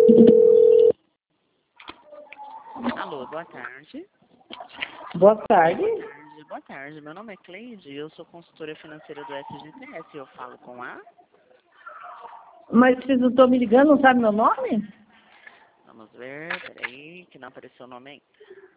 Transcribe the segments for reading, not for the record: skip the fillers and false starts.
Alô, boa tarde. Boa tarde. Boa tarde. Meu nome é Cleide, eu sou consultora financeira do FGTS. Eu falo com a... Mas vocês não estão me ligando, não sabem meu nome? Vamos ver, peraí, que não apareceu o nome ainda.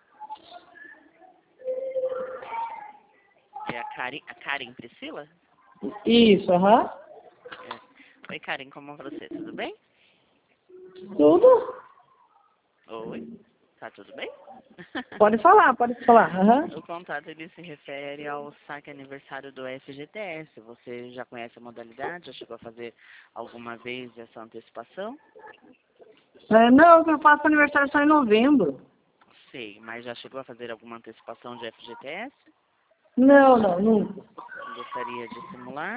É a Karen Priscila? Isso, aham. É. Oi, Karen, como você? Tudo bem? Tudo? Oi, tá tudo bem? Pode falar, pode falar. Aham. O contato ele se refere ao saque aniversário do FGTS. Você já conhece a modalidade? Já chegou a fazer alguma vez essa antecipação? Não, eu faço aniversário só em novembro. Sei, mas já chegou a fazer alguma antecipação de FGTS? Não, nunca. Gostaria de simular?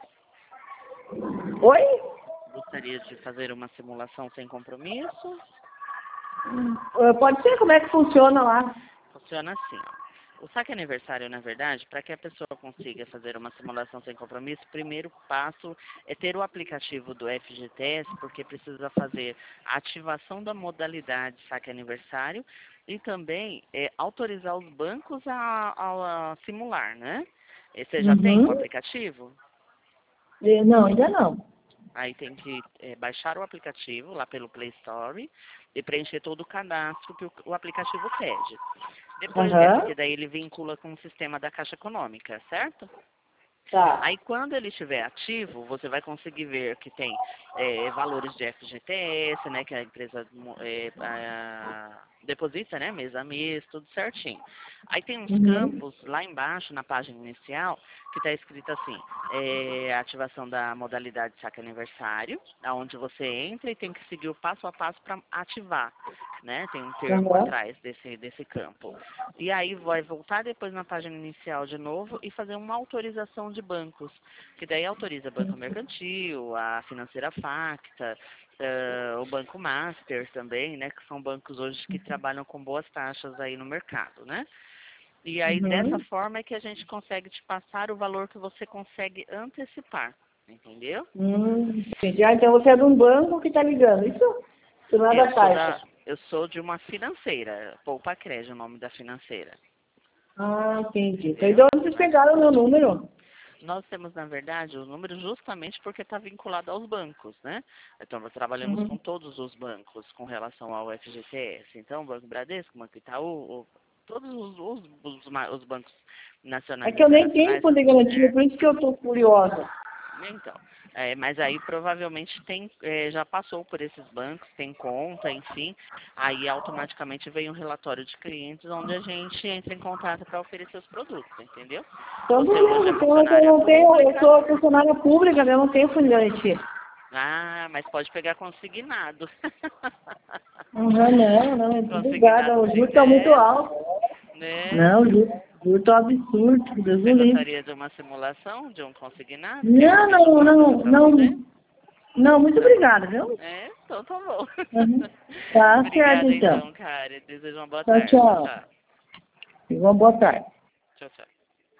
Oi? Gostaria de fazer uma simulação sem compromisso? Pode ser? Como é que funciona lá? Funciona assim, ó. O saque aniversário, na verdade, para que a pessoa consiga fazer uma simulação sem compromisso, o primeiro passo é ter o aplicativo do FGTS, porque precisa fazer a ativação da modalidade saque aniversário e também autorizar os bancos a simular, né? Você já tem o Uhum. aplicativo? Não, ainda não. Aí tem que baixar o aplicativo lá pelo Play Store e preencher todo o cadastro que o aplicativo pede. Depois Aham. porque daí ele vincula com o sistema da Caixa Econômica, certo? Tá. Aí quando ele estiver ativo, você vai conseguir ver que tem valores de FGTS, né, que a empresa deposita, né, mês a mês, tudo certinho. Aí tem uns Uhum. campos lá embaixo na página inicial que está escrito assim, ativação da modalidade saque aniversário, aonde você entra e tem que seguir o passo a passo para ativar, né? Tem um termo Aham. atrás desse campo. E aí vai voltar depois na página inicial de novo e fazer uma autorização de bancos, que daí autoriza Banco Mercantil, a Financeira Facta, o Banco Master também, né, que são bancos hoje que trabalham com boas taxas aí no mercado, né? E aí dessa Uhum. forma é que a gente consegue te passar o valor que você consegue antecipar, entendeu? Entendi. Então você é de um banco que está ligando, isso? Você não é da Caixa. Eu sou de uma financeira, Poupa Crédito, o nome da financeira, Ah, entendi. Então, de entendeu? onde vocês pegaram o meu número? Nós temos, na verdade, o número justamente porque está vinculado aos bancos, né? Então, nós trabalhamos com Uhum. todos os bancos com relação ao FGTS. Então, o Banco Bradesco, o Banco Itaú, todos os bancos É nacionais e que eu nem tenho internacionais. poder garantia, por isso que eu estou curiosa. Então, mas aí provavelmente já passou por esses bancos, tem conta, enfim, aí automaticamente vem um relatório de clientes onde a gente entra em contato para oferecer os produtos, entendeu? Então, Você hoje beleza. é Então, eu funcionária não tenho, eu pública, sou funcionária pública, né? Eu não tenho fundo de garantia. mas pode pegar consignado. Uhum, não, obrigada. Consignado O se juro está muito der, alto. né? Não, o juro está absurdo, Deus Você me livre. gostaria de uma simulação de um consignado? Quer que eu Não, veja não, quanto não, para você? não. Não, muito Não? obrigada, viu? Então tá bom. Uhum. Tá certo, Obrigada então. então, cara. Desejo uma boa Tchau, tarde. tchau. Tchau. E uma boa tarde. Tchau, tchau.